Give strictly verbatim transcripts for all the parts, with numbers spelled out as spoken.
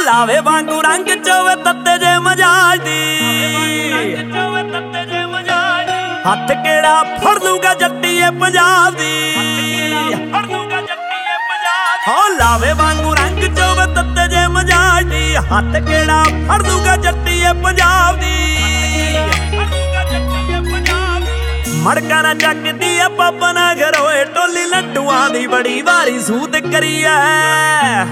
ਲਾਵੇ ਵਾਂਗੂ ਰੰਗ ਚੋਵੇ ਤੱਤੇ ਜੇ ਮਜਾਜ ਦੀ ਹੱਥ ਕਿਹੜਾ ਫੜ ਲੂਗਾ ਜੱਟੀਏ ਪੰਜਾਬ ਦੀ ਹੋ ਲਾਵੇ ਵਾਂਗੂ ਰੰਗ ਚੋਵੇ ਤੱਤੇ ਜੇ ਮਜਾਜ ਦੀ ਹੱਥ ਕਿਹੜਾ ਫੜ ਲੂਗਾ ਜੱਟੀਏ ਪੰਜਾਬ ਦੀ ਮੜਕਾ ਨਾ ਚੱਕਦੀ ਆ ਪਾਪਾ ਨਾ ਘਰੋਏ ਟੋਲੀ ਲੱਡੂਆਂ ਦੀ ਬੜੀ ਵਾਰੀ ਸੂਤ ਕਰੀ ਐ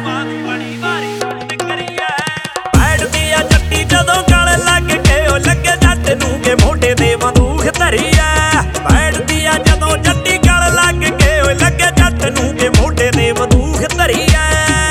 ਬੈਠਦੀ ਆ ਜੱਟੀ ਜਦੋਂ ਗਲ ਲੱਗ ਕੇ ਉਹ ਲੱਗੇ ਜੱਟ ਨੂੰ ਕੇ ਮੋਢੇ ਤੇ ਬੰਦੂਕ ਧਰੀ ਐ ਬੈਠਦੀ ਆ ਜਦੋਂ ਜੱਟੀ ਗਲ ਲੱਗ ਕੇ ਉਹ ਲੱਗੇ ਜੱਟ ਨੂੰ ਕੇ ਮੋਢੇ ਤੇ ਬੰਦੂਕ ਧਰੀ ਐ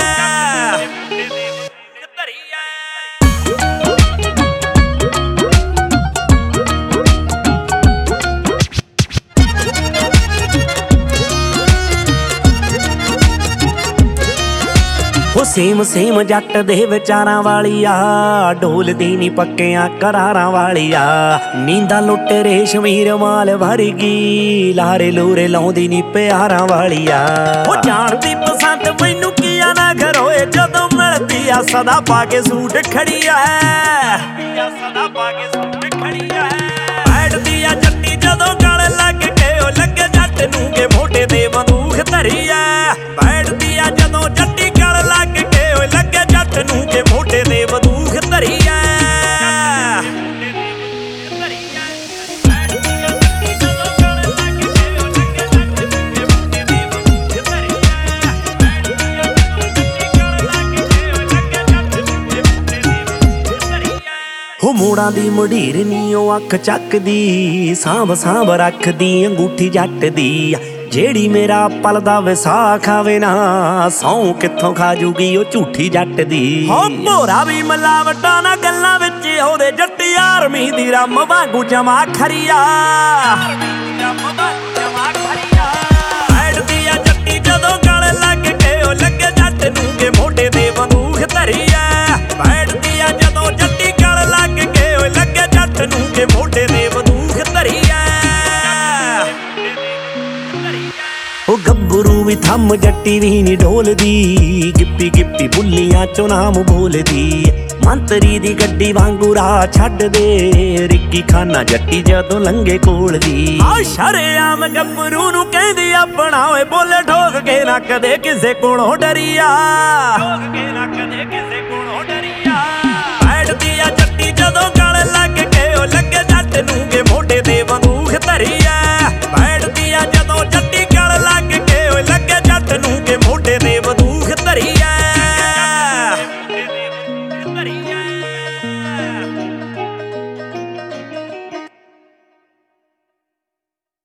ਉਹ ਸੇਮ ਸੇਮ ਜੱਟ ਦੇ ਵਿਚਾਰਾਂ ਵਾਲੀ ਆ ਢੋਲਦੀ ਨੀ ਪੱਕਿਆਂ ਕਰਾਰਾਂ ਵਾਲੀ ਆ ਨੀਂਦਾਂ ਲੁੱਟ ਰੇਸ਼ਮੀਰ ਮਾਲ ਵਰਗੀ ਲਾਰੇ ਲੂਰੇ ਲਾਉਂਦੀ ਨੀ ਪਿਆਰਾਂ ਵਾਲੀ ਆ ਉਹ ਜਾਣਦੀ ਪਸੰਦ ਮੈਨੂੰ ਕੀ ਆ ਨਾ ਘਰੋਏ ਜਦੋਂ ਮਿਲਦੀ ਆ ਸਦਾ ਪਾ ਕੇ ਸੂਟ ਖੜੀ ਆ ਸਦਾ ਪਾ ਕੇ ਸੂਟ ਖੜੀ ਆ ਬੈਠਦੀ ਆ ਜੱਟੀ ਜਦੋਂ ਗਲ ਲੱਗ ਕੇ ਉਹ ਲੱਗੇ ਜੱਟ ਨੂੰ ਕੇ ਮੋਢੇ ਤੇ ਬੰਦੂਕ ਧਰੀ ਆ ਬੈਠਦੀ ਆ ਜਦੋਂ ਜੱਟੀ ਗਲ ਲੱਗ ਕੇ ਉਹ ਲੱਗੇ ਜੱਟ ਨੂੰ ਕੇ ਮੋਢੇ ਤੇ ਬੰਦੂਕ ਧਰੀ ਆ ਹੋ ਮੋੜਾਂ ਦੀ ਮੁਢੀਰ ਨੀ ਉਹ ਅੱਖ ਚੱਕਦੀ ਸਾਂਭ ਸਾਂਭ ਰੱਖਦੀ ਅੰਗੂਠੀ ਜੱਟ ਦੀ ਜਿਹੜੀ ਮੇਰਾ ਪਲਦਾ ਵਿਸਾਖ ਖਾਵੇ ਨਾ ਸੌਂ ਕਿੱਥੋਂ ਖਾ ਜੂਗੀ ਉਹ ਝੂਠੀ ਜੱਟ ਦੀ ਹੋ ਭੋਰਾ ਵੀ ਮਿਲਾਵਟਾਂ ਨਾ ਗੱਲਾਂ ਵਿੱਚ ਉਹਦੇ ਜੱਟੀ ਆਰਮੀ ਦੀ ਰੰਮ ਵਾਂਗੂ ਜਮਾ ਖਰੀਆ ਬੈਠਦੀ ਆ ਜੱਟੀ ਜਦੋਂ ਗਲ ਲੱਗ ਕੇ ਉਹ ਲੱਗੇ ਜੱਟ ਨੂੰ ਕੇ ਮੋਢੇ ਤੇ ਬੰਦੂਕ ਧਰੀ ਆ ਬੈਠਦੀ ਆ ਜਦੋਂ ਜੱਟੀ ਗਲ ਲੱਗ ਕੇ ਉਹ ਲੱਗੇ ਜੱਟ ਨੂੰ ਕੇ ਮੋਢੇ ਤੇ ਬੰਦੂਕ ਧਰੀ ਆ ਉਹ ਗੱਭਰੂ ਵੀ ਥੰਮ ਜੱਟੀ ਵੀ ਨੀ ਢੋਲਦੀ ਗਿੱਪੀ ਗਿੱਪੀ ਬੁੱਲੀਆਂ ਚੋਂ ਨਾਮ ਬੋਲਦੀ ਮੰਤਰੀ ਦੀ ਗੱਡੀ ਵਾਂਗੂ ਰਾਹ ਛੱਡ ਦੇ ਰਿੱਕੀ ਖਾਨਾ ਜੱਟੀ ਜਦੋਂ ਲੰਘੇ ਕੋਲ ਦੀ ਆ ਸ਼ਰੇਆਮ ਗੱਭਰੂ ਨੂੰ ਕਹਿੰਦੀ ਆਪਣਾ ਓਏ ਬੋਲੇ ਠੋਕ ਕੇ ਨਾ ਕਦੇ ਕਿਸੇ ਕੋਲੋਂ ਡਰੀਆ ਠੋਕ ਕੇ ਨਾ ਕਦੇ ਕਿਸੇ ਕੋਲੋਂ ਡਰੀਆ ਬੈਠਦੀ ਆ ਜੱਟੀ ਜਦੋਂ ਗਲ ਲੱਗ ਕੇ ਉਹ ਲੱਗੇ ਜੱਟ ਨੂੰ ਕੇ ਮੋਢੇ ਤੇ ਬੰਦੂਕ ਧਰੀ ਆ ਬੈਠਦੀ ਆ ਜਦੋਂ